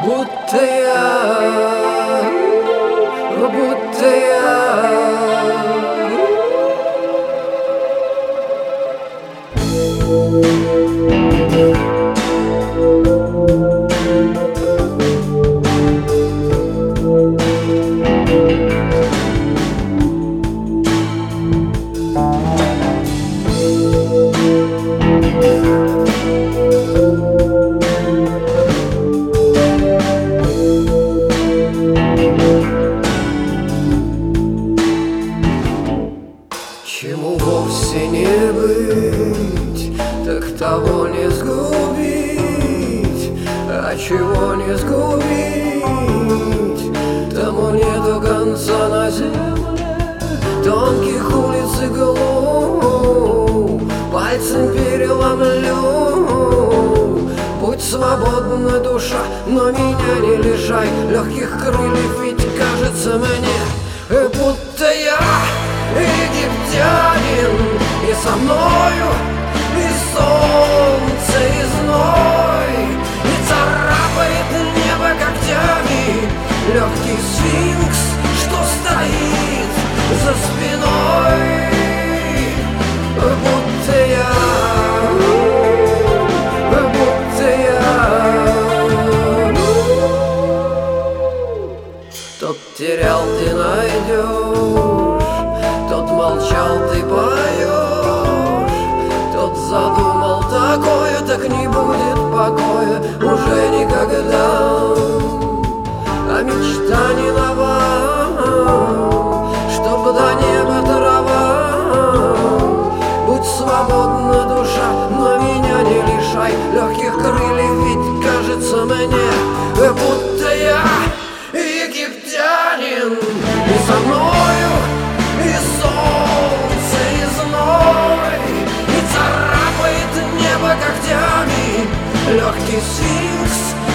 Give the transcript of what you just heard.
будто чему вовсе не быть, так того не сгубить, а чего не сгубить, тому нету конца на земле. Тонких улиц и глубь пальцем переломлю. Будь свободна, душа, но меня не лишай легких крыльев, ведь кажется мне, будто я египтянин, и со мною и солнце, и зной, и царапает небо когтями легкий сфинкс, что стоит за спиной. Будто я тот терял, ты найдешь, тот молчал, ты поешь, тот задумал такое, так не будет покоя уже никогда. А мечта не нова, чтоб до неба трава. Будь свободна, душа, но меня не лишай легких крыльев, ведь кажется мне, будто я египтянин, и со мною и солнце, и зной, и царапает небо когтями легкий сфинкс,